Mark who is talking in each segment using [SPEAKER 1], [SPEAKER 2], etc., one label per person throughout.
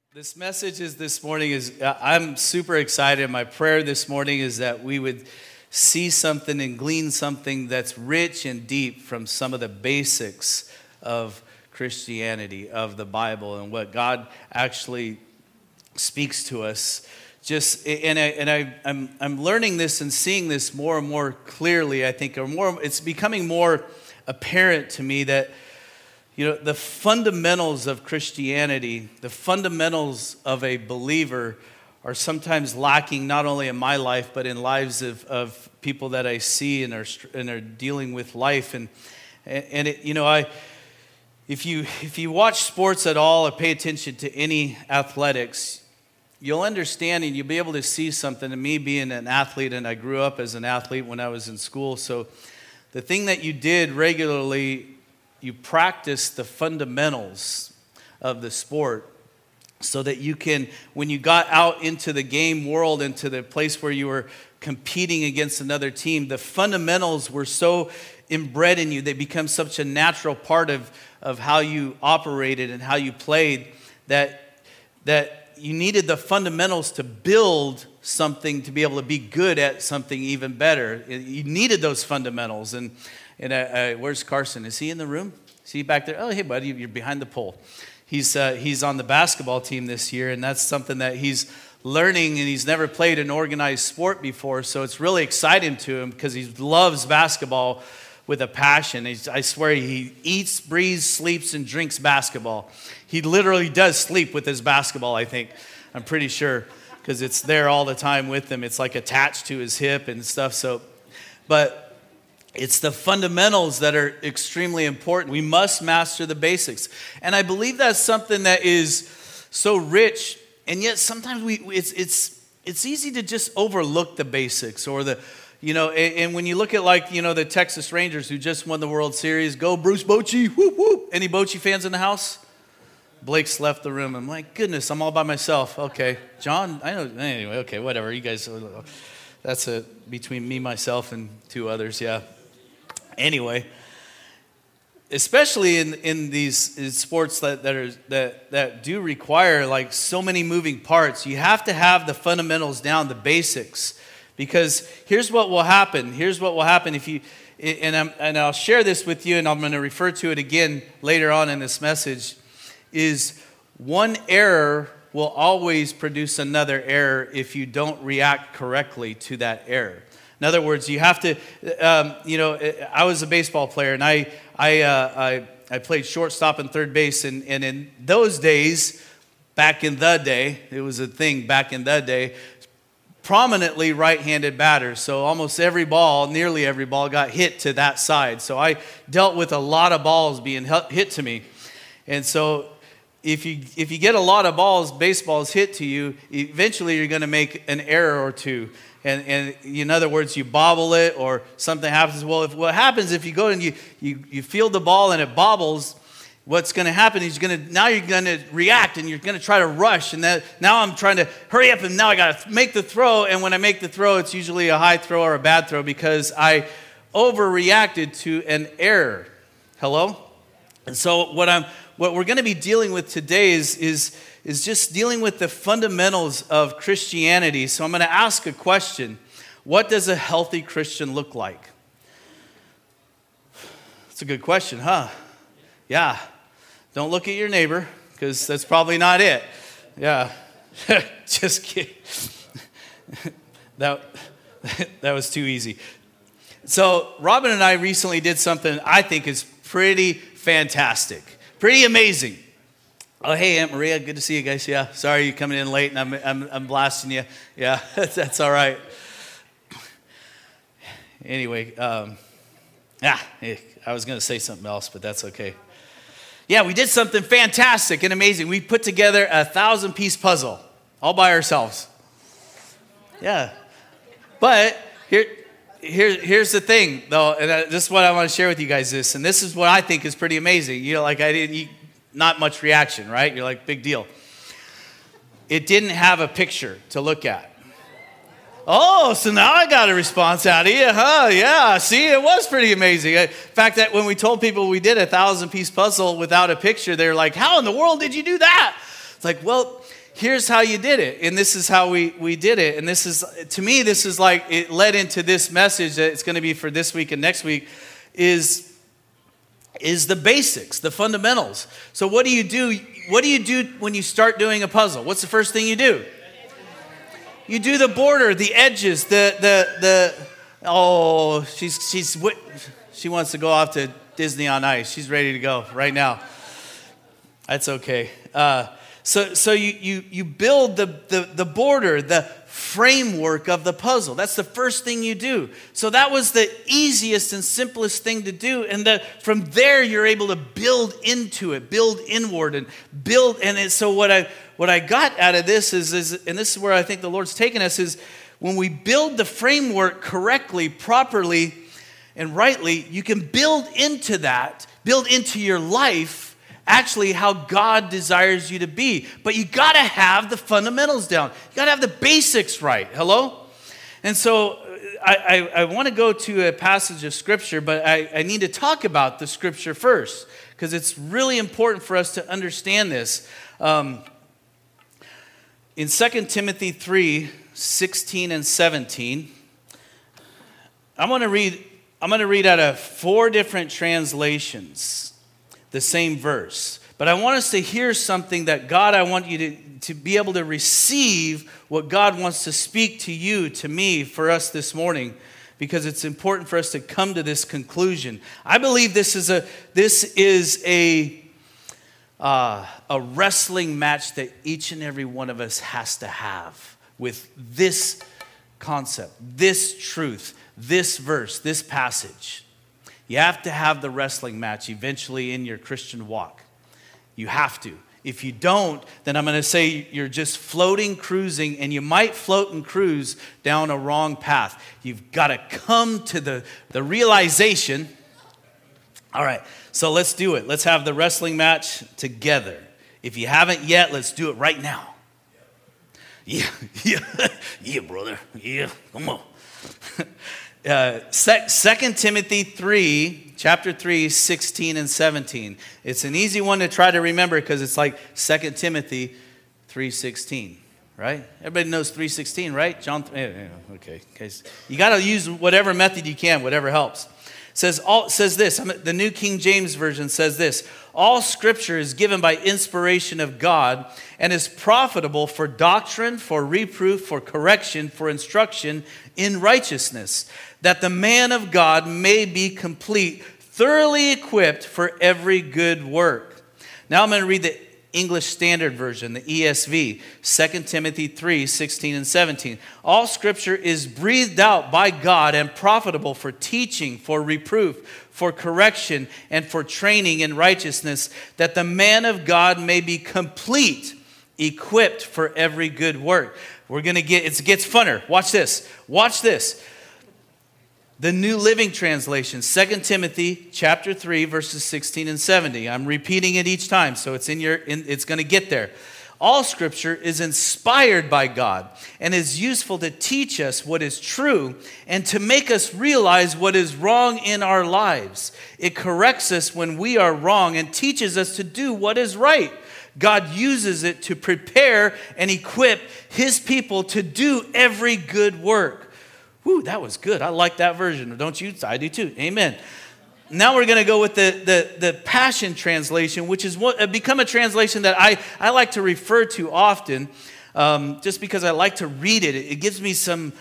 [SPEAKER 1] This message is this morning is I'm super excited. My prayer this morning is that we would see something and glean something that's rich and deep from some of the basics of Christianity, of the Bible, and what God actually speaks to us. I'm learning this and seeing this more and more clearly. I think, it's becoming more apparent to me that the fundamentals of Christianity, the fundamentals of a believer are sometimes lacking not only in my life, but in lives of people that I see and are dealing with life. If you watch sports at all or pay attention to any athletics, you'll understand and you'll be able to see something. And me being an athlete, and I grew up as an athlete when I was in school, so the thing that you did regularly, you practice the fundamentals of the sport so that you can, when you got out into the game world, into the place where you were competing against another team, the fundamentals were so inbred in you, they become such a natural part of how you operated and how you played that you needed the fundamentals to build something, to be able to be good at something even better. You needed those fundamentals. And where's Carson? Is he in the room? Is he back there? Oh, hey, buddy, you're behind the pole. He's on the basketball team this year, and that's something that he's learning, and he's never played an organized sport before, so it's really exciting to him because he loves basketball with a passion. I swear he eats, breathes, sleeps, and drinks basketball. He literally does sleep with his basketball, I think. I'm pretty sure, because it's there all the time with him. It's like attached to his hip and stuff. But it's the fundamentals that are extremely important. We must master the basics. And I believe that's something that is so rich, and yet sometimes it's easy to just overlook the basics or and when you look at the Texas Rangers who just won the World Series, go Bruce Bochy, whoop whoop. Any Bochy fans in the house? Blake's left the room. I'm like, goodness, I'm all by myself. Okay, John, I know. Anyway, okay, whatever. You guys, that's between me, myself, and two others. Yeah. Anyway, especially in these sports that do require so many moving parts, you have to have the fundamentals down, the basics, because here's what will happen. Here's what will happen if you and I'll share this with you, and I'm going to refer to it again later on in this message. Is one error will always produce another error if you don't react correctly to that error. In other words, you have to, I was a baseball player, and I played shortstop and third base, and in those days, back in the day, it was a thing back in the day, prominently right-handed batters. So almost nearly every ball got hit to that side. So I dealt with a lot of balls being hit to me. And so if you get a lot of baseballs hit to you, eventually you're going to make an error or two. And in other words, you bobble it or something happens. Well, what happens if you go and you field the ball and it bobbles, what's going to happen is you're going to react and you're going to try to rush. And now I'm trying to hurry up and now I got to make the throw. And when I make the throw, it's usually a high throw or a bad throw because I overreacted to an error. Hello? And so what we're going to be dealing with today is just dealing with the fundamentals of Christianity. So I'm going to ask a question. What does a healthy Christian look like? That's a good question, huh? Yeah. Don't look at your neighbor, because that's probably not it. Yeah. Just kidding. That was too easy. So Robin and I recently did something I think is pretty fantastic. Pretty amazing. Oh, hey, Aunt Maria, good to see you guys. Yeah, sorry you're coming in late and I'm blasting you. Yeah, that's all right. Anyway, I was going to say something else, but that's okay. Yeah, we did something fantastic and amazing. We put together a 1,000-piece puzzle all by ourselves. Yeah, but here's the thing, though, and this is what I want to share with you guys. And this is what I think is pretty amazing. Not much reaction, right? You're like, big deal. It didn't have a picture to look at. Oh, so now I got a response out of you, huh? Yeah, see, it was pretty amazing. In fact, that when we told people we did a 1,000-piece puzzle without a picture, they're like, how in the world did you do that? It's like, well, here's how you did it, and this is how we did it. And this is, to me, this is like, it led into this message that it's going to be for this week and next week, is the basics, the fundamentals. So what do you do? What do you do when you start doing a puzzle? What's the first thing you do? You do the border, the edges, she wants to go off to Disney on Ice. She's ready to go right now. That's okay. So you build the border, the framework of the puzzle. That's the first thing you do. So that was the easiest and simplest thing to do. And from there, you're able to build into it, build inward, and build. And so what I got out of this is, and this is where I think the Lord's taken us, is when we build the framework correctly, properly, and rightly, you can build into that, build into your life actually how God desires you to be. But you got to have the fundamentals down. You got to have the basics right. Hello? And so I want to go to a passage of Scripture, but I need to talk about the Scripture first, because it's really important for us to understand this. In 2 Timothy 3, 16 and 17, I'm going to read out of 4 different translations the same verse. But I want us to hear something that God, I want you to be able to receive what God wants to speak to you, to me, for us this morning, because it's important for us to come to this conclusion. I believe this is a wrestling match that each and every one of us has to have with this concept, this truth, this verse, this passage. You have to have the wrestling match eventually in your Christian walk. You have to. If you don't, then I'm going to say you're just floating, cruising, and you might float and cruise down a wrong path. You've got to come to the realization. All right, so let's do it. Let's have the wrestling match together. If you haven't yet, let's do it right now. Yeah, brother. Yeah, come on. 2 Timothy 3, chapter 3, 16 and 17. It's an easy one to try to remember because it's like 2 Timothy 3:16, right? Everybody knows 3:16, right? John. Okay. You got to use whatever method you can, whatever helps. Says this. The New King James Version says this: all Scripture is given by inspiration of God and is profitable for doctrine, for reproof, for correction, for instruction in righteousness, that the man of God may be complete, thoroughly equipped for every good work. Now I'm going to read the English Standard Version, the ESV, 2 Timothy 3, 16 and 17. All Scripture is breathed out by God and profitable for teaching, for reproof, for correction, and for training in righteousness, that the man of God may be complete, equipped for every good work. It gets funner. Watch this. The New Living Translation, 2 Timothy chapter 3, verses 16 and 17. I'm repeating it each time, so it's going to get there. All Scripture is inspired by God and is useful to teach us what is true and to make us realize what is wrong in our lives. It corrects us when we are wrong and teaches us to do what is right. God uses it to prepare and equip His people to do every good work. Whew, that was good. I like that version. Don't you? I do too. Amen. Now we're going to go with the Passion Translation, which has become a translation that I like to refer to often, just because I like to read it. It gives me some,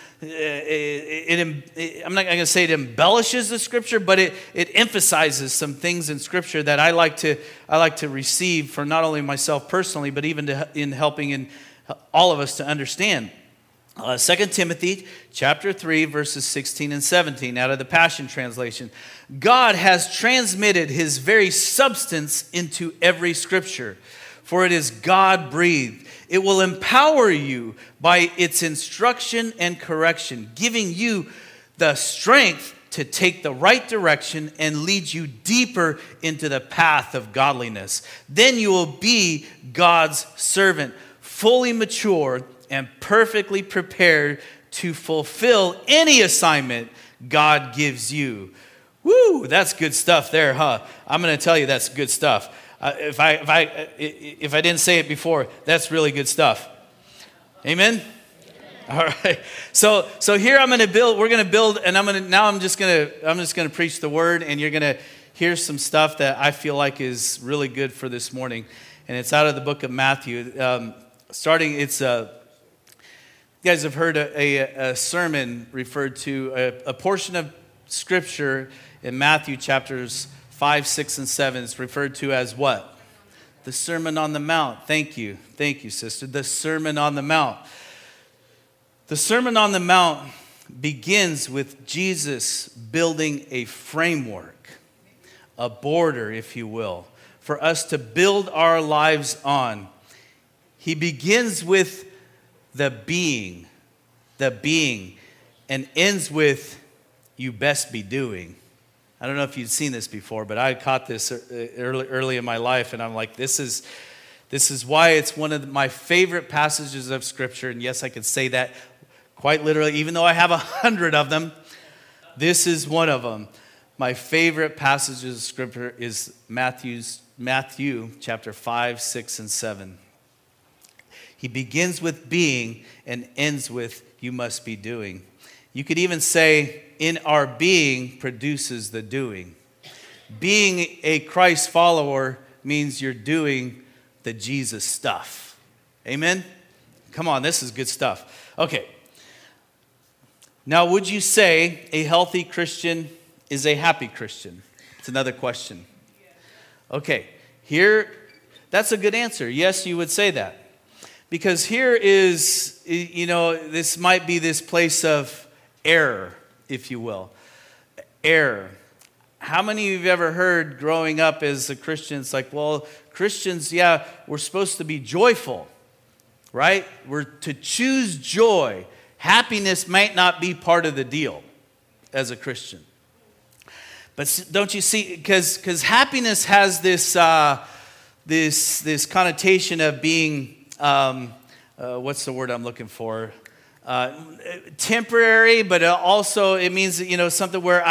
[SPEAKER 1] I'm not going to say it embellishes the Scripture, but it emphasizes some things in Scripture that I like to receive for not only myself personally, but even in helping all of us to understand. 2 Timothy chapter 3, verses 16 and 17 out of the Passion Translation. God has transmitted His very substance into every Scripture, for it is God-breathed. It will empower you by its instruction and correction, giving you the strength to take the right direction and lead you deeper into the path of godliness. Then you will be God's servant, fully matured and perfectly prepared to fulfill any assignment God gives you. Woo, that's good stuff there, huh? I'm going to tell you that's good stuff. If I didn't say it before, that's really good stuff. Amen? All right. So here I'm going to build. We're going to build, and I'm just going to preach the word, and you're going to hear some stuff that I feel like is really good for this morning, and it's out of the book of Matthew. You guys have heard a sermon referred to a portion of Scripture in Matthew chapters 5, 6, and 7. It's referred to as what? The Sermon on the Mount. Thank you, sister. The Sermon on the Mount. The Sermon on the Mount begins with Jesus building a framework, a border, if you will, for us to build our lives on. He begins with the being, and ends with, you best be doing. I don't know if you've seen this before, but I caught this early in my life, and I'm like, this is why it's one of my favorite passages of Scripture. And yes, I could say that quite literally, even though I have 100 of them. This is one of them. My favorite passages of Scripture is Matthew chapter 5, 6, and 7. He begins with being and ends with, you must be doing. You could even say, in our being produces the doing. Being a Christ follower means you're doing the Jesus stuff. Amen? Come on, this is good stuff. Okay. Now, would you say a healthy Christian is a happy Christian? It's another question. Okay, here, that's a good answer. Yes, you would say that. Because here is, this might be this place of error, if you will. Error. How many of you have ever heard growing up as a Christian, it's like, well, Christians, yeah, we're supposed to be joyful, right? We're to choose joy. Happiness might not be part of the deal as a Christian. But don't you see, because happiness has this connotation of being, what's the word I'm looking for? Temporary, but also it means something where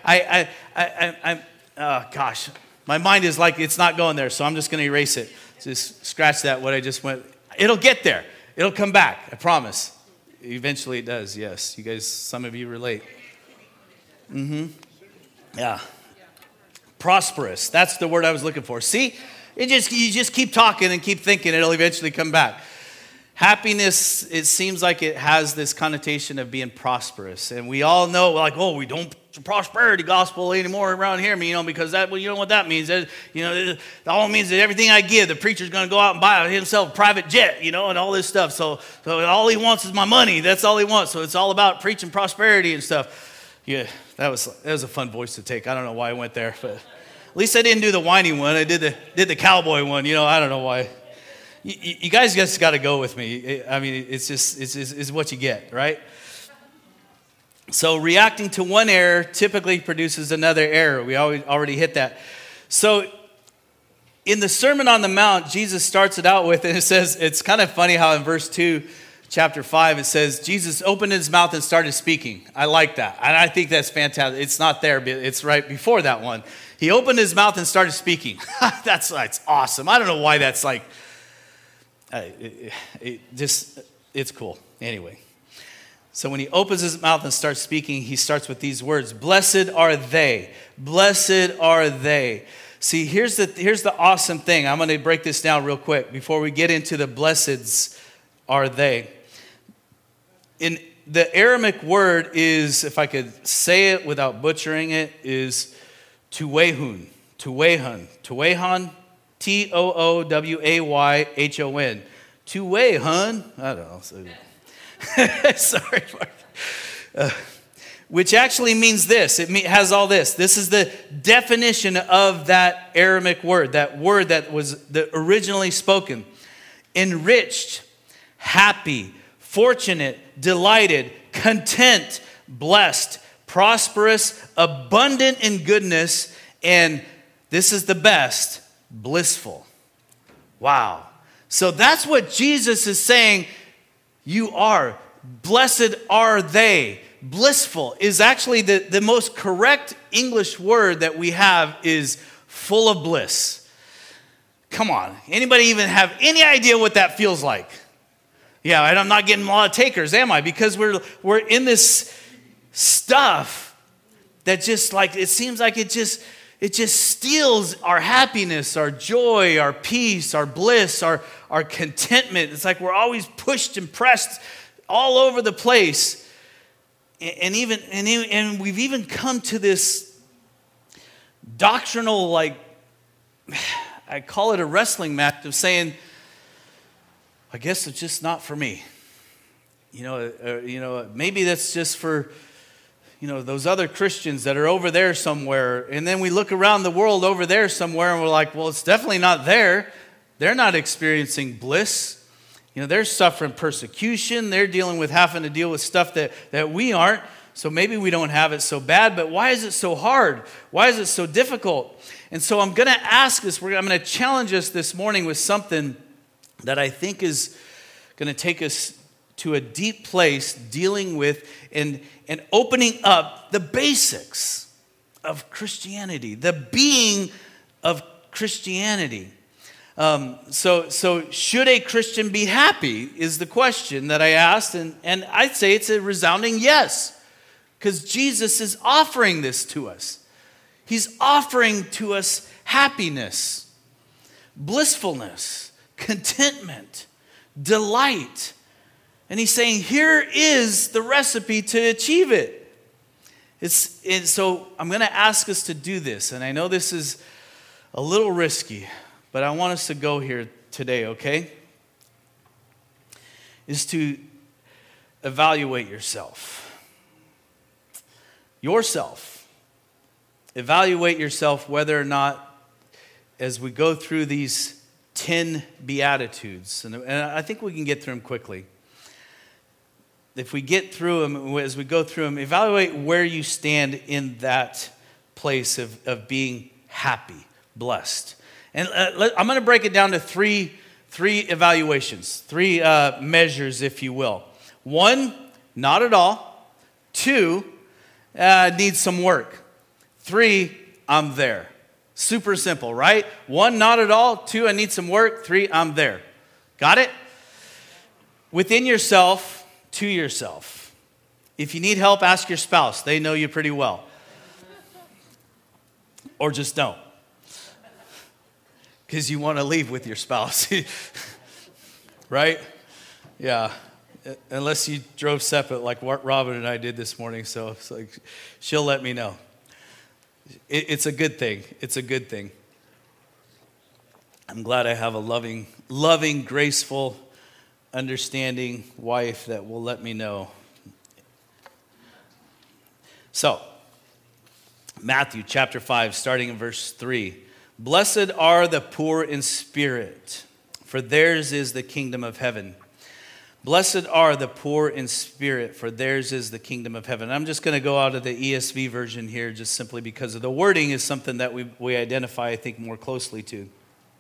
[SPEAKER 1] gosh, my mind is like it's not going there, so I'm just going to erase it. Just scratch that. What I just went. It'll get there. It'll come back. I promise. Eventually, it does. Yes, you guys. Some of you relate. Yeah. Prosperous. That's the word I was looking for. See, you just keep talking and keep thinking. It'll eventually come back. Happiness, it seems like it has this connotation of being prosperous. And we all know, like, oh, we don't prosperity gospel anymore around here, because that, well, you know what that means. It all means that everything I give, the preacher's going to go out and buy himself a private jet, and all this stuff. So all he wants is my money. That's all he wants. So it's all about preaching prosperity and stuff. Yeah, that was a fun voice to take. I don't know why I went there, but at least I didn't do the whiny one. I did the cowboy one. I don't know why. You guys just got to go with me. I mean, it's what you get, right? So reacting to one error typically produces another error. We already hit that. So in the Sermon on the Mount, Jesus starts it out with, and it says, it's kind of funny how in verse 2, chapter 5, it says, Jesus opened his mouth and started speaking. I like that. And I think that's fantastic. It's not there, but it's right before that one. He opened his mouth and started speaking. That's awesome. I don't know why that's like, it's cool. Anyway, so when he opens his mouth and starts speaking, he starts with these words: "Blessed are they. Blessed are they." See, here's the awesome thing. I'm going to break this down real quick before we get into the blesseds are they. In the Aramaic word is, if I could say it without butchering it, is tuwehun. Tuwehon. Toowayhon. Tuwehun. I don't know. Sorry. Which actually means this. It has all this. This is the definition of that Aramaic word. That word that was originally spoken. Enriched, happy, fortunate, delighted, content, blessed, prosperous, abundant in goodness, and this is the best, blissful. Wow. So that's what Jesus is saying you are. Blessed are they. Blissful is actually the most correct English word that we have is full of bliss. Come on. Anybody even have any idea what that feels like? Yeah, and I'm not getting a lot of takers, am I? Because we're in this stuff that just like, it seems like it just steals our happiness, our joy, our peace, our bliss, our contentment. It's like we're always pushed and pressed all over the place. And we've even come to this doctrinal, like, I call it a wrestling match of saying, I guess it's just not for me. Maybe that's just for, those other Christians that are over there somewhere. And then we look around the world over there somewhere and we're like, well, it's definitely not there. They're not experiencing bliss. They're suffering persecution. They're dealing with having to deal with stuff that we aren't. So maybe we don't have it so bad, but why is it so hard? Why is it so difficult? And so I'm going to ask this, I'm going to challenge us this morning with something that I think is going to take us to a deep place dealing with and opening up the basics of Christianity, the being of Christianity. So should a Christian be happy is the question that I asked, and I'd say it's a resounding yes. Because Jesus is offering this to us. He's offering to us happiness, blissfulness, contentment, delight. And he's saying, here is the recipe to achieve it. So I'm going to ask us to do this. And I know this is a little risky, but I want us to go here today, okay? Is to evaluate yourself. Evaluate yourself whether or not, as we go through these 10 Beatitudes, and I think we can get through them quickly. If we get through them, as we go through them, evaluate where you stand in that place of being happy, blessed. And I'm going to break it down to three evaluations, three measures, if you will. 1, not at all. 2, needs some work. 3, I'm there. Super simple, right? 1, not at all. 2, I need some work. 3, I'm there. Got it? Within yourself, to yourself. If you need help, ask your spouse. They know you pretty well. Or just don't. Because you want to leave with your spouse. Right? Yeah. Unless you drove separate like Robin and I did this morning. So it's like, she'll let me know. It's a good thing. It's a good thing. I'm glad I have a loving, graceful, understanding wife that will let me know. So, Matthew chapter 5, starting in verse 3. Blessed are the poor in spirit, for theirs is the kingdom of heaven. Blessed are the poor in spirit, for theirs is the kingdom of heaven. I'm just going to go out of the ESV version here just simply because of the wording is something that we identify, I think, more closely to.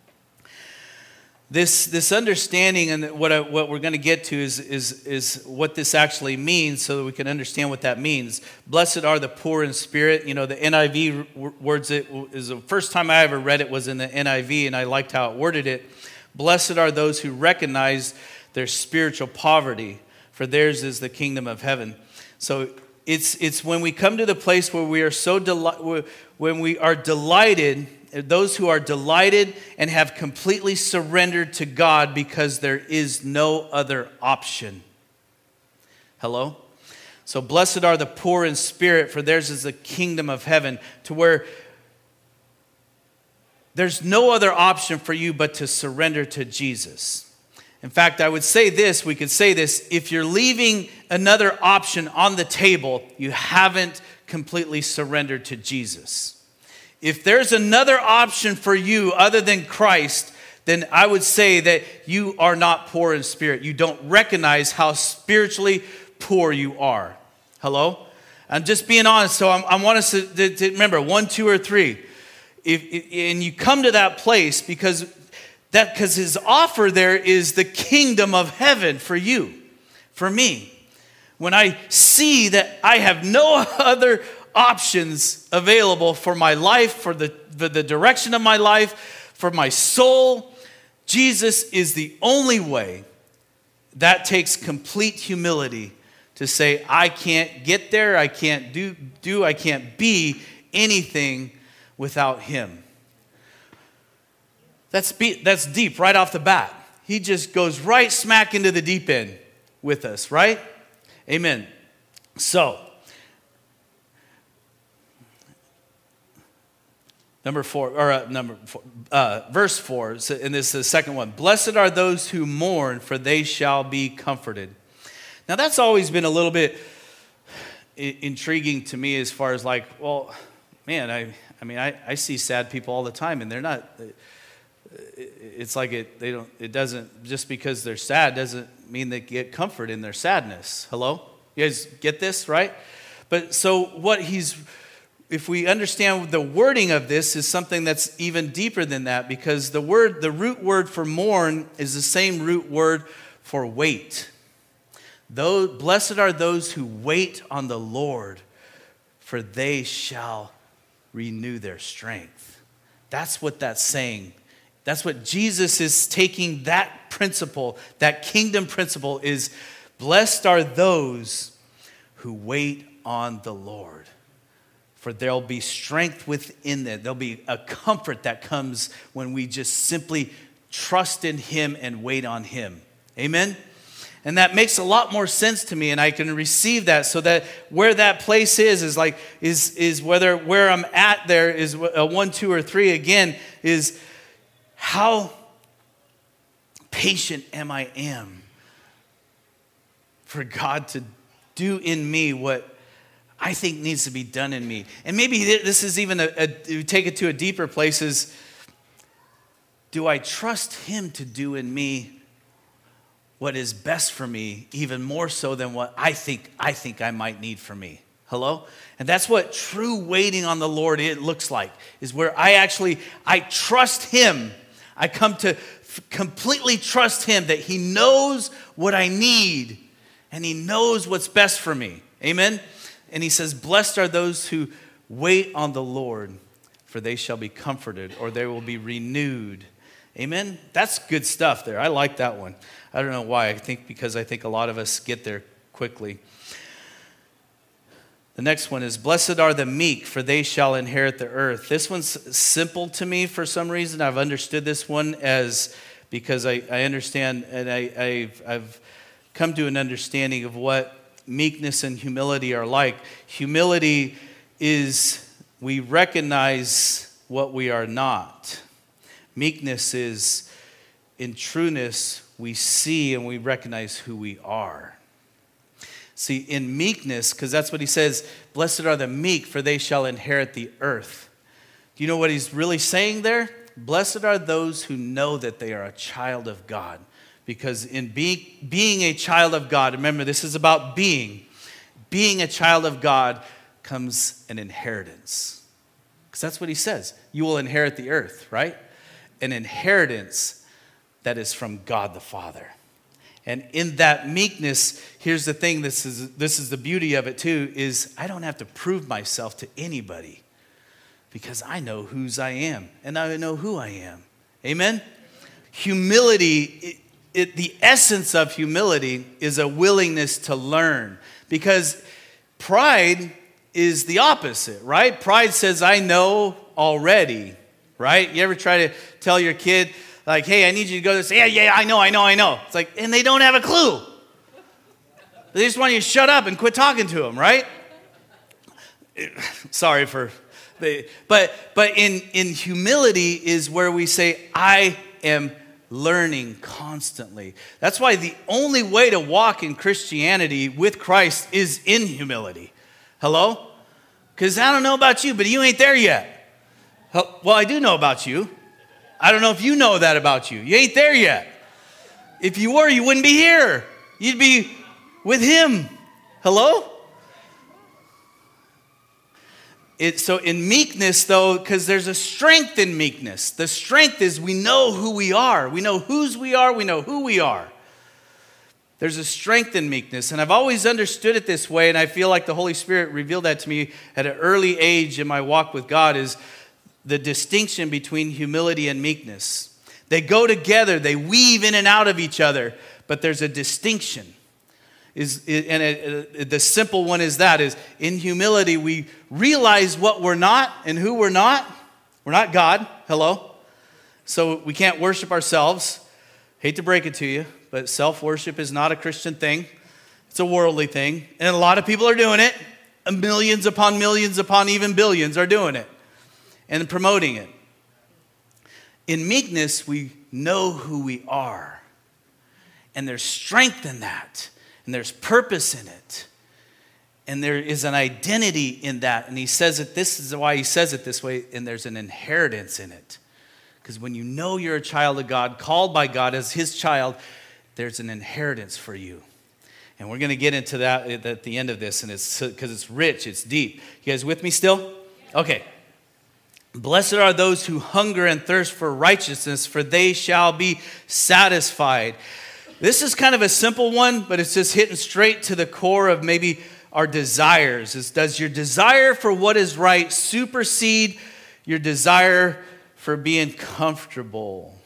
[SPEAKER 1] This understanding and what we're going to get to is what this actually means so that we can understand what that means. Blessed are the poor in spirit. The NIV words it is the first time I ever read it was in the NIV, and I liked how it worded it. Blessed are those who recognize their spiritual poverty, for theirs is the kingdom of heaven. So it's when we come to the place where we are when we are delighted, those who are delighted and have completely surrendered to God because there is no other option. Hello? So blessed are the poor in spirit, for theirs is the kingdom of heaven, to where there's no other option for you but to surrender to Jesus. In fact, I would say this, we could say this, if you're leaving another option on the table, you haven't completely surrendered to Jesus. If there's another option for you other than Christ, then I would say that you are not poor in spirit. You don't recognize how spiritually poor you are. Hello? I'm just being honest, so I want us to remember 1, 2, or 3. And you come to that place because his offer there is the kingdom of heaven for you, for me. When I see that I have no other options available for my life, for the direction of my life, for my soul. Jesus is the only way. That takes complete humility to say, I can't get there, I can't I can't be anything without him. That's deep right off the bat. He just goes right smack into the deep end with us, right? Amen. So, verse 4, and this is the second one. Blessed are those who mourn, for they shall be comforted. Now that's always been a little bit intriguing to me as far as like, well, man, I see sad people all the time, and they're not. It's like it doesn't, just because they're sad doesn't mean they get comfort in their sadness. Hello? You guys get this, right? But so if we understand the wording of this is something that's even deeper than that, because the root word for mourn is the same root word for wait. Blessed are those who wait on the Lord, for they shall renew their strength. That's what that's saying. That's what Jesus is taking, that principle, that kingdom principle is, blessed are those who wait on the Lord. For there'll be strength within them. There'll be a comfort that comes when we just simply trust in him and wait on him. Amen? And that makes a lot more sense to me, and I can receive that, so that where that place is whether where I'm at there is a 1, 2, or 3 again, is how patient I am for God to do in me what I think needs to be done in me. And maybe this is even take it to a deeper place, is, do I trust him to do in me what is best for me, even more so than what I think I might need for me? Hello? And that's what true waiting on the Lord looks like, is where I trust him. I come to completely trust him that he knows what I need and he knows what's best for me. Amen? And he says, blessed are those who wait on the Lord, for they shall be comforted, or they will be renewed. Amen? That's good stuff there. I like that one. I don't know why. Because I think a lot of us get there quickly. The next one is, blessed are the meek, for they shall inherit the earth. This one's simple to me for some reason. I've understood this one because I understand, and I've come to an understanding of what meekness and humility are like. Humility is we recognize what we are not. Meekness is, in trueness, we see and we recognize who we are. See, in meekness, because that's what he says, blessed are the meek, for they shall inherit the earth. Do you know what he's really saying there? Blessed are those who know that they are a child of God. Because in being a child of God, remember, this is about being a child of God comes an inheritance. Because that's what he says. You will inherit the earth, right? An inheritance that is from God the Father. And in that meekness, here's the thing, this is the beauty of it too, is I don't have to prove myself to anybody, because I know whose I am and I know who I am. Amen? Humility, the essence of humility is a willingness to learn, because pride is the opposite, right? Pride says, I know already, right? You ever try to tell your kid, like, hey, I need you to go this. Yeah, I know. It's like, and they don't have a clue. They just want you to shut up and quit talking to them, right? Sorry for, but in humility is where we say, I am learning constantly. That's why the only way to walk in Christianity with Christ is in humility. Hello? Because I don't know about you, but you ain't there yet. Well, I do know about you. I don't know if you know that about you. You ain't there yet. If you were, you wouldn't be here. You'd be with him. Hello? So in meekness, though, because there's a strength in meekness. The strength is we know who we are. We know whose we are. We know who we are. There's a strength in meekness. And I've always understood it this way, and I feel like the Holy Spirit revealed that to me at an early age in my walk with God, is the distinction between humility and meekness. They go together, they weave in and out of each other, but there's a distinction. The simple one is in humility, we realize what we're not and who we're not. We're not God. Hello. So we can't worship ourselves. Hate to break it to you, but self-worship is not a Christian thing. It's a worldly thing. And a lot of people are doing it. Millions upon even billions are doing it and promoting it. In meekness, we know who we are. And there's strength in that. And there's purpose in it. And there is an identity in that. And he says it, this is why he says it this way, and there's an inheritance in it. Because when you know you're a child of God, called by God as his child, there's an inheritance for you. And we're going to get into that at the end of this, and it's because it's rich, it's deep. You guys with me still? Okay. Blessed are those who hunger and thirst for righteousness, for they shall be satisfied. This is kind of a simple one, but it's just hitting straight to the core of maybe our desires. Does your desire for what is right supersede your desire for being comfortable?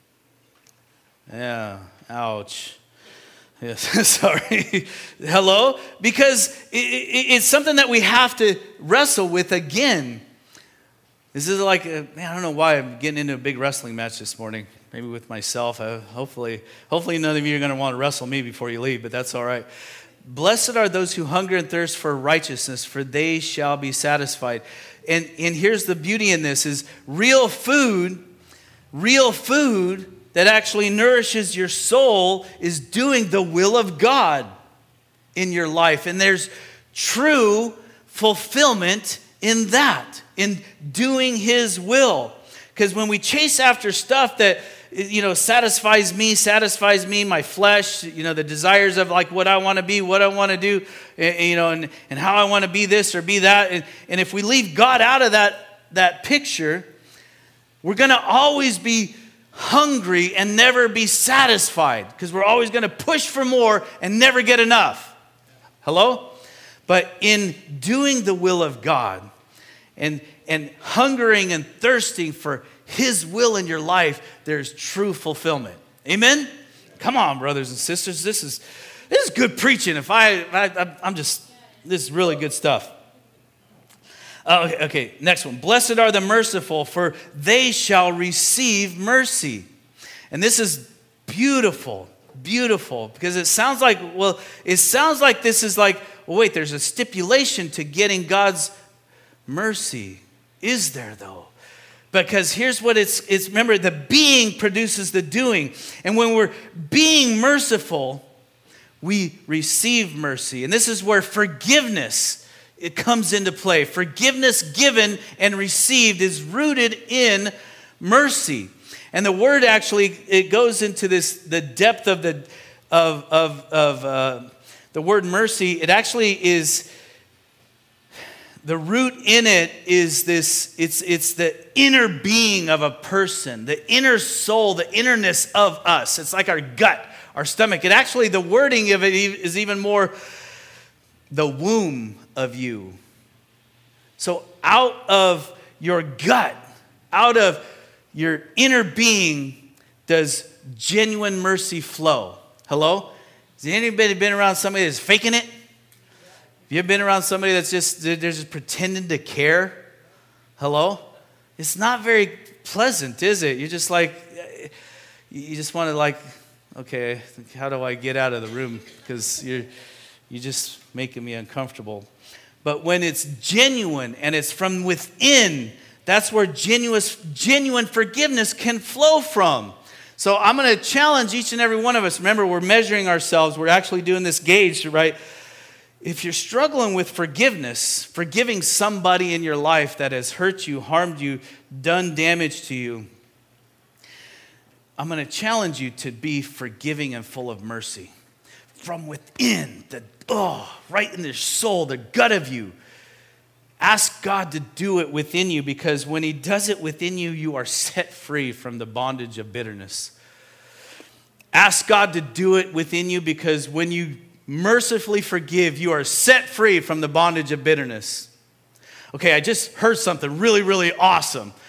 [SPEAKER 1] Yeah, ouch. Yes, sorry. Hello? Because it's something that we have to wrestle with again. This is like, I don't know why I'm getting into a big wrestling match this morning. Maybe with myself. Hopefully none of you are going to want to wrestle me before you leave, but that's all right. Blessed are those who hunger and thirst for righteousness, for they shall be satisfied. And here's the beauty in this is real food that actually nourishes your soul is doing the will of God in your life. And there's true fulfillment in that, in doing his will. Because when we chase after stuff that, satisfies me, my flesh, the desires of like what I want to be, what I want to do, and how I want to be this or be that. And if we leave God out of that picture, we're going to always be hungry and never be satisfied because we're always going to push for more and never get enough. Hello? But in doing the will of God and hungering and thirsting for his will in your life, there's true fulfillment. Amen? Come on, brothers and sisters. This is good preaching. This is really good stuff. Okay, next one. Blessed are the merciful, for they shall receive mercy. And this is beautiful, because it sounds like this is like, well, wait, there's a stipulation to getting God's mercy. Is there though? Because here's what it's remember, the being produces the doing. And when we're being merciful, we receive mercy. And this is where forgiveness, it comes into play. Forgiveness given and received is rooted in mercy. And the word actually, it goes into the depth of the word mercy. It actually is, the root in it is this, it's the inner being of a person, the inner soul, the innerness of us. It's like our gut, our stomach. It actually, the wording of it is even more the womb of you. So out of your gut, out of your inner being, does genuine mercy flow. Hello? Has anybody been around somebody that's faking it? Have you ever been around somebody they're just pretending to care? Hello? It's not very pleasant, is it? You're just like, you just want to like, okay, how do I get out of the room? Because you're just making me uncomfortable. But when it's genuine and it's from within, that's where genuine forgiveness can flow from. So I'm going to challenge each and every one of us. Remember, we're measuring ourselves. We're actually doing this gauge, right? If you're struggling with forgiveness, forgiving somebody in your life that has hurt you, harmed you, done damage to you, I'm going to challenge you to be forgiving and full of mercy. From within, right in their soul, the gut of you. Ask God to do it within you, because when he does it within you, you are set free from the bondage of bitterness. Ask God to do it within you, because when you mercifully forgive, you are set free from the bondage of bitterness. Okay, I just heard something really, really awesome.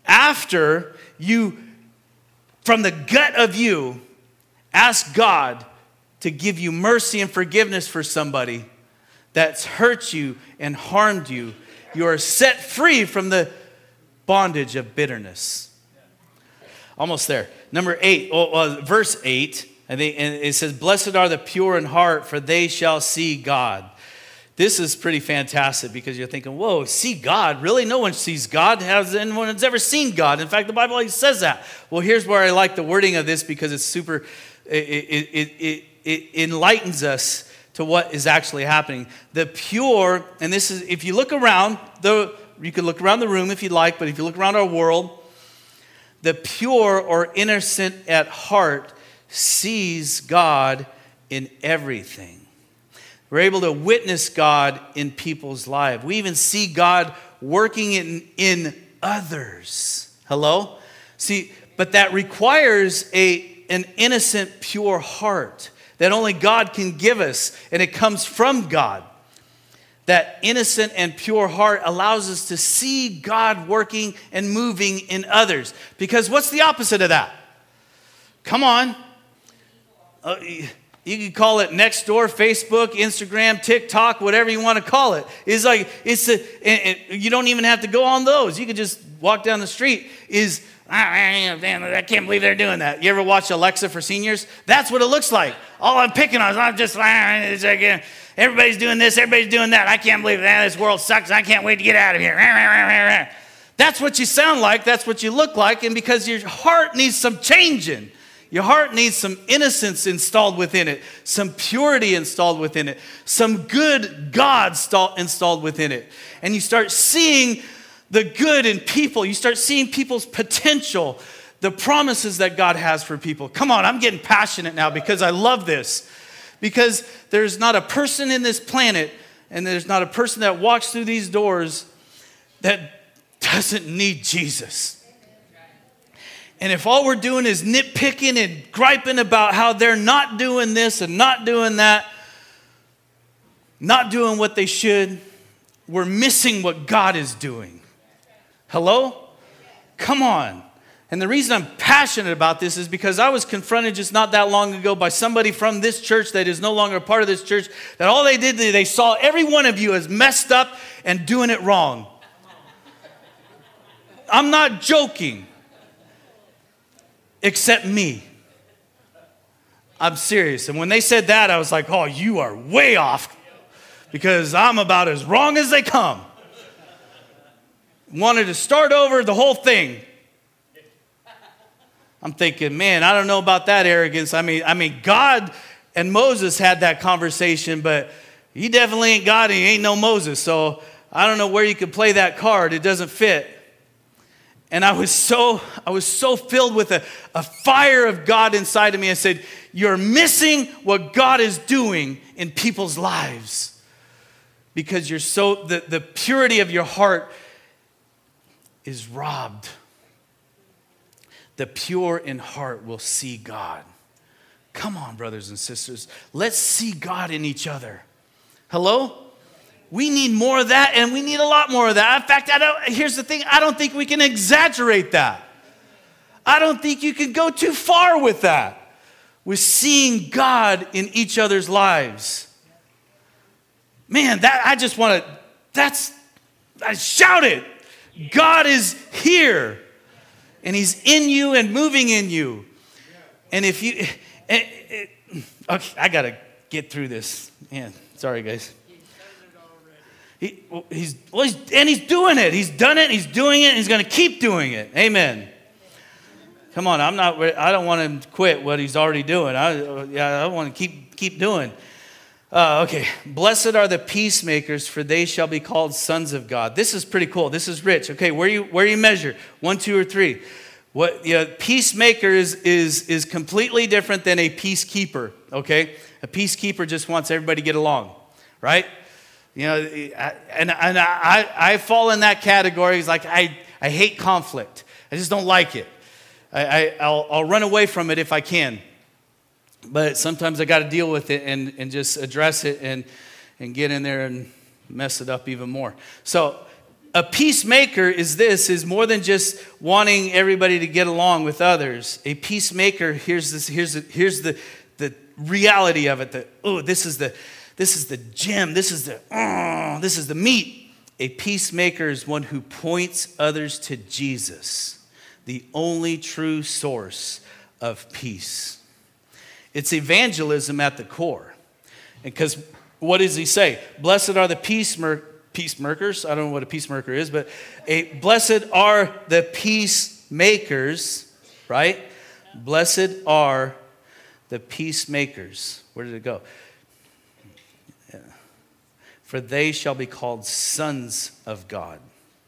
[SPEAKER 1] after you, from the gut of you, ask God to give you mercy and forgiveness for somebody that's hurt you and harmed you, you are set free from the bondage of bitterness. Almost there. Number 8, verse 8, I think, and it says, blessed are the pure in heart, for they shall see God. This is pretty fantastic because you're thinking, whoa, see God? Really? No one sees God. Has anyone has ever seen God? In fact, the Bible always says that. Well, here's where I like the wording of this because it's super, it enlightens us to what is actually happening. The pure, and this is, if you look around, you can look around the room if you'd like, but if you look around our world, the pure or innocent at heart sees God in everything. We're able to witness God in people's lives. We even see God working in others. Hello? See, but that requires an innocent, pure heart that only God can give us, and it comes from God. That innocent and pure heart allows us to see God working and moving in others. Because what's the opposite of that? Come on. You can call it next door, Facebook, Instagram, TikTok, whatever you want to call it. It's like, you don't even have to go on those. You can just walk down the street. I can't believe they're doing that. You ever watch Alexa for Seniors? That's what it looks like. All I'm picking on is I'm just it's like, everybody's doing this, everybody's doing that. I can't believe that. This world sucks. I can't wait to get out of here. That's what you sound like. That's what you look like. And because your heart needs some changing. Your heart needs some innocence installed within it, some purity installed within it, some good God installed within it. And you start seeing the good in people. You start seeing people's potential, the promises that God has for people. Come on, I'm getting passionate now because I love this. Because there's not a person in this planet, and there's not a person that walks through these doors that doesn't need Jesus. And if all we're doing is nitpicking and griping about how they're not doing this and not doing that, not doing what they should, we're missing what God is doing. Hello? Come on. And the reason I'm passionate about this is because I was confronted just not that long ago by somebody from this church that is no longer a part of this church, that all they did, they saw every one of you as messed up and doing it wrong. I'm not joking. Except me. I'm serious. And when they said that, I was like, oh, you are way off. Because I'm about as wrong as they come. Wanted to start over the whole thing. I'm thinking, man, I don't know about that arrogance. I mean, God and Moses had that conversation, but he definitely ain't God and he ain't no Moses. So I don't know where you could play that card. It doesn't fit. And I was so filled with a fire of God inside of me. I said, you're missing what God is doing in people's lives. Because the purity of your heart is robbed. The pure in heart will see God. Come on, brothers and sisters. Let's see God in each other. Hello? We need more of that, and we need a lot more of that. In fact, here's the thing. I don't think we can exaggerate that. I don't think you can go too far with that. With seeing God in each other's lives. Man, I shout it. God is here. And he's in you and moving in you. And if you, okay, I got to get through this. Man, sorry, guys. He's doing it. He's done it. He's doing it. And he's going to keep doing it. Amen. Come on, I don't want him to quit what he's already doing. I want to keep doing. Okay. Blessed are the peacemakers, for they shall be called sons of God. This is pretty cool. This is rich. Okay, where you measure 1, 2, or 3. Peacemaker is completely different than a peacekeeper. Okay, a peacekeeper just wants everybody to get along, right? I fall in that category. It's like I hate conflict. I just don't like it. I'll run away from it if I can. But sometimes I got to deal with it and just address it and get in there and mess it up even more. So A peacemaker is more than just wanting everybody to get along with others. A peacemaker, here's the reality of it. This is the gem. This is the meat. A peacemaker is one who points others to Jesus, the only true source of peace. It's evangelism at the core. Because what does he say? Blessed are the peacemakers. I don't know what a peacemaker is, but blessed are the peacemakers, right? Blessed are the peacemakers. Where did it go? Yeah. For they shall be called sons of God.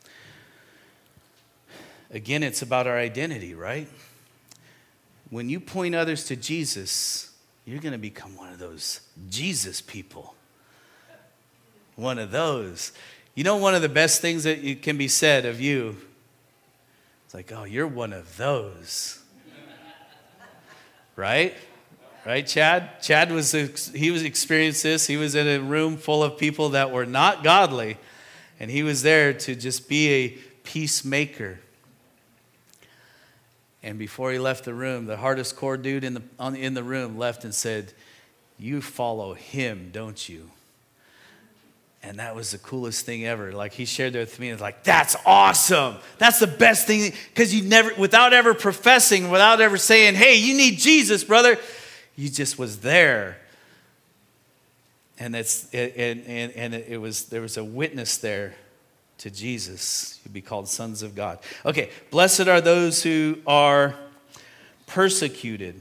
[SPEAKER 1] Again, it's about our identity, right? When you point others to Jesus, you're going to become one of those Jesus people. One of those. You know, one of the best things that can be said of you, it's like, oh, you're one of those. Right? Right, Chad? Chad experienced this. He was in a room full of people that were not godly, and he was there to just be a peacemaker. And before he left the room, the hardest core dude in the room left and said, "You follow him, don't you?" And that was the coolest thing ever. Like, he shared that with me, and like, that's awesome. That's the best thing, because you never, without ever professing, without ever saying, "Hey, you need Jesus, brother," you just was there. And there was a witness there to Jesus. You'd be called sons of God. Okay, blessed are those who are persecuted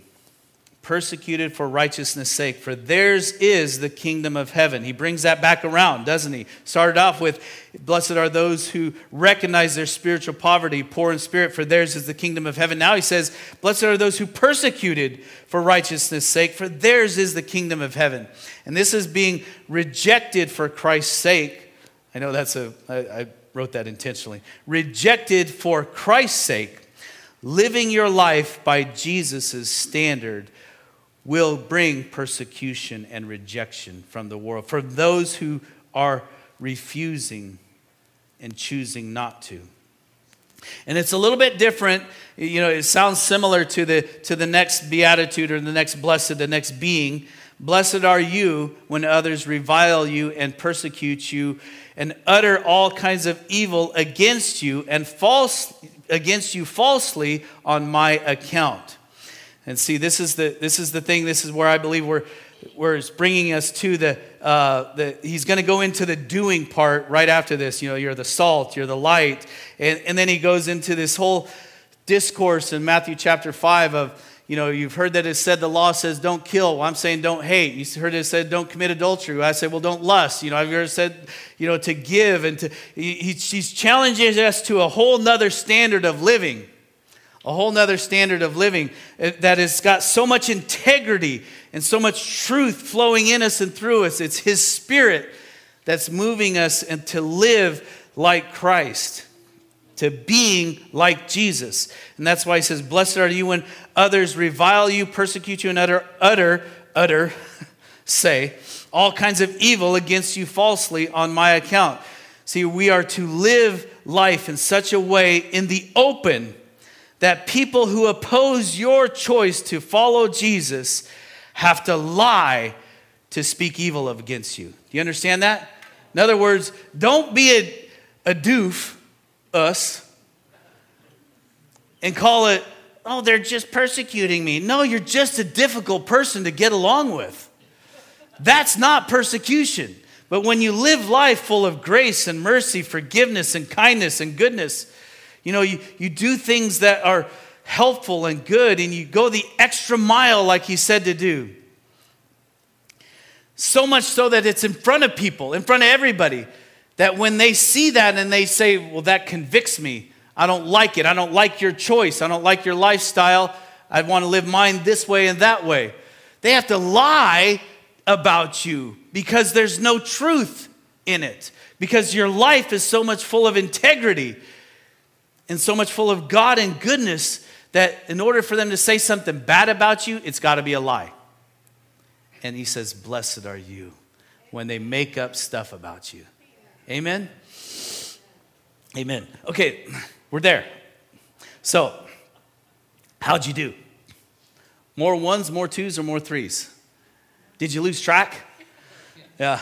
[SPEAKER 1] for righteousness' sake, for theirs is the kingdom of heaven. He brings that back around, doesn't he? Started off with, blessed are those who recognize their spiritual poverty, poor in spirit, for theirs is the kingdom of heaven. Now he says, blessed are those who persecuted for righteousness' sake, for theirs is the kingdom of heaven. And this is being rejected for Christ's sake. I know I wrote that intentionally. Rejected for Christ's sake, living your life by Jesus' standard will bring persecution and rejection from the world. For those who are refusing and choosing not to. And it's a little bit different. You know, it sounds similar to the next beatitude or the next blessed, the next being. Blessed are you when others revile you and persecute you and utter all kinds of evil against you and against you falsely on my account. And see, this is the thing. This is where I believe where it's bringing us to he's going to go into the doing part right after this. You know, you're the salt, you're the light. And then he goes into this whole discourse in Matthew chapter 5 of, you know, you've heard that it said the law says don't kill. Well, I'm saying don't hate. You heard it said don't commit adultery. I said, well, don't lust. You know, I've heard it said, you know, to give. And he's challenging us to a whole nother standard of living. A whole nother standard of living that has got so much integrity and so much truth flowing in us and through us. It's his spirit that's moving us and to live like Christ, to being like Jesus. And that's why he says, blessed are you when others revile you, persecute you, and utter, say, all kinds of evil against you falsely on my account. See, we are to live life in such a way in the open that people who oppose your choice to follow Jesus have to lie to speak evil against you. Do you understand that? In other words, don't be a doof, us, and call it, oh, they're just persecuting me. No, you're just a difficult person to get along with. That's not persecution. But when you live life full of grace and mercy, forgiveness and kindness and goodness, you know, you do things that are helpful and good, and you go the extra mile like he said to do. So much so that it's in front of people, in front of everybody, that when they see that and they say, well, that convicts me. I don't like it. I don't like your choice. I don't like your lifestyle. I want to live mine this way and that way. They have to lie about you because there's no truth in it. Because your life is so much full of integrity and so much full of God and goodness that in order for them to say something bad about you, it's got to be a lie. And he says, blessed are you when they make up stuff about you. Amen? Amen. Okay, we're there. So, how'd you do? More ones, more twos, or more threes? Did you lose track? Yeah.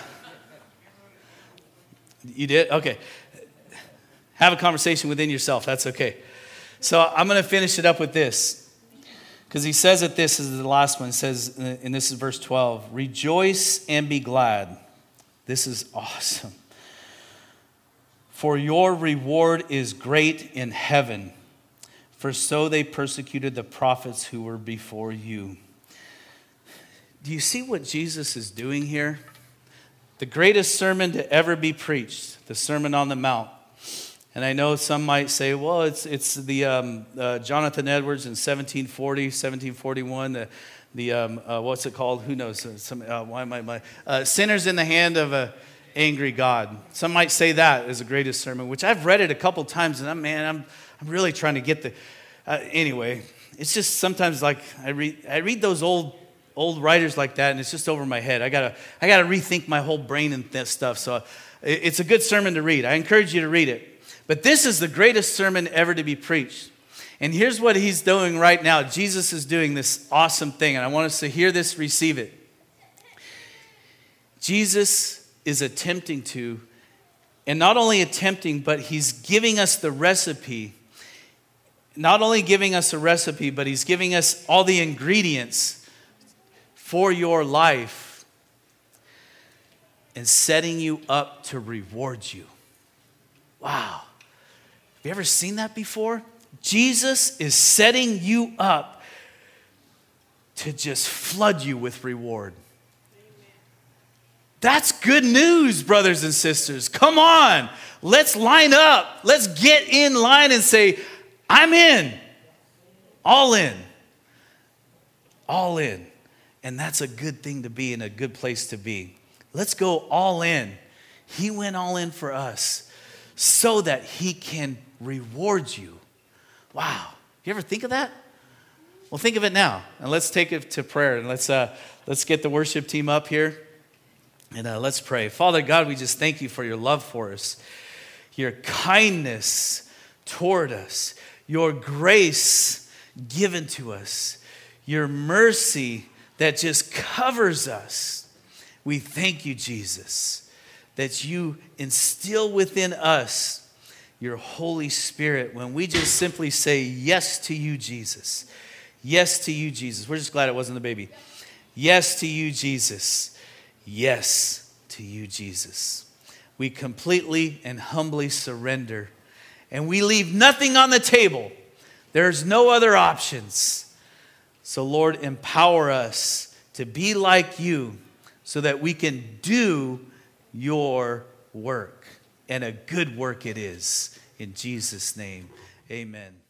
[SPEAKER 1] You did? Okay. Have a conversation within yourself. That's okay. So I'm going to finish it up with this. Because he says that this is the last one. It says, and this is verse 12, rejoice and be glad. This is awesome. For your reward is great in heaven. For so they persecuted the prophets who were before you. Do you see what Jesus is doing here? The greatest sermon to ever be preached, the Sermon on the Mount. And I know some might say, well, it's the Jonathan Edwards in 1740, 1741, what's it called? Who knows? Sinners in the Hand of an Angry God. Some might say that is the greatest sermon, which I've read it a couple times, and I'm really trying to get the. Anyway, it's just sometimes like I read those old writers like that, and it's just over my head. I gotta rethink my whole brain and stuff. So it's a good sermon to read. I encourage you to read it. But this is the greatest sermon ever to be preached. And here's what he's doing right now. Jesus is doing this awesome thing, and I want us to hear this, receive it. Jesus is attempting to, and not only attempting, but he's giving us the recipe. Not only giving us a recipe, but he's giving us all the ingredients for your life and setting you up to reward you. Wow. Have you ever seen that before? Jesus is setting you up to just flood you with reward. That's good news, brothers and sisters. Come on. Let's line up. Let's get in line and say, I'm in. All in. All in. And that's a good thing to be and a good place to be. Let's go all in. He went all in for us so that he can reward you. Wow. You ever think of that? Well, think of it now. And let's take it to prayer. And let's get the worship team up here. And let's pray. Father God, we just thank you for your love for us, your kindness toward us, your grace given to us, your mercy that just covers us. We thank you, Jesus, that you instill within us your Holy Spirit when we just simply say yes to you, Jesus. Yes to you, Jesus. We're just glad it wasn't the baby. Yes to you, Jesus. Yes to you, Jesus. We completely and humbly surrender, and we leave nothing on the table. There's no other options. So, Lord, empower us to be like you so that we can do your work, and a good work it is. In Jesus' name, amen.